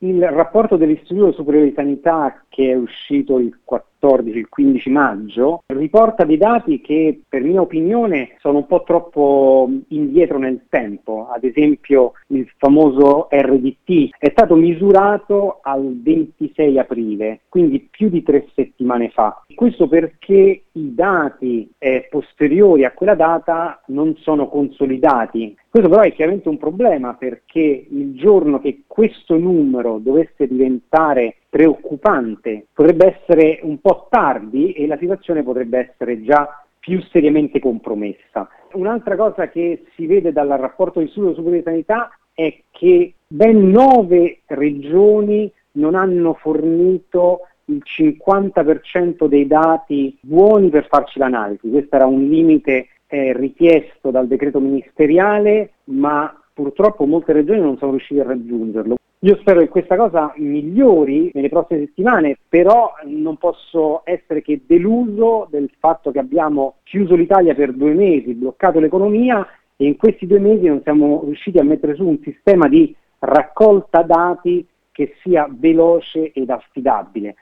Il rapporto dell'Istituto Superiore di Sanità, che è uscito il 15 maggio, riporta dei dati che, per mia opinione, sono un po' troppo indietro nel tempo. Ad esempio, il famoso RDT è stato misurato al 26 aprile, quindi più di 3 settimane fa. Questo perché i dati posteriori a quella data non sono consolidati. Questo però è chiaramente un problema, perché il giorno che questo numero dovesse diventare preoccupante potrebbe essere un po' tardi e la situazione potrebbe essere già più seriamente compromessa. Un'altra cosa che si vede dal rapporto dell'Istituto Superiore di Sanità è che ben 9 regioni non hanno fornito il 50% dei dati buoni per farci l'analisi. Questo era un limite richiesto dal decreto ministeriale, ma purtroppo molte regioni non sono riuscite a raggiungerlo. Io spero che questa cosa migliori nelle prossime settimane, però non posso essere che deluso del fatto che abbiamo chiuso l'Italia per 2 mesi, bloccato l'economia, e in questi 2 mesi non siamo riusciti a mettere su un sistema di raccolta dati che sia veloce ed affidabile.